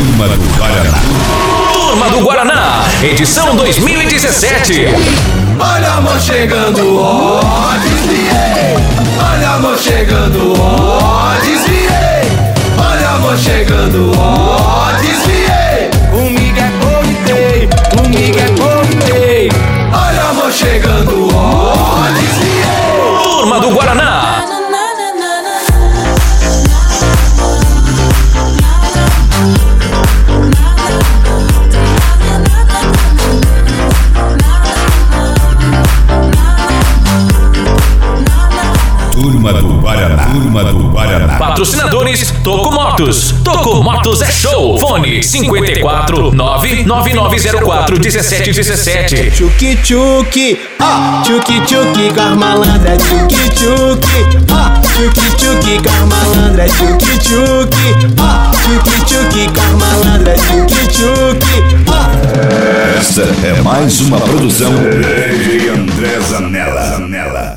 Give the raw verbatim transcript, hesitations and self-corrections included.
Turma do Guaraná. Turma do Guaraná, edição dois mil e dezessete. Olha amor chegando, ó, desviei. Olha amor chegando, ó, desviei. Olha amor chegando, ó, desviei. Comigo é comitê, comigo é comitê. Olha amor chegando, ó, desviei. Turma do Guaraná. Turma do Guaraná. Turma do Guaraná. Patrocinadores: Toco Motos. Toco Motos é show. Fone cinco quatro nove nove nove zero quatro um sete um sete. Tchuki tchuki, ó, tchuki tchuki com as malandras, tchuki tchuki, ó, tchuki tchuki com as malandras, tchuki tchuki, ó, tchuki tchuki com as malandras, tchuki tchuki, ó. Esta é mais uma produção de André Zanella.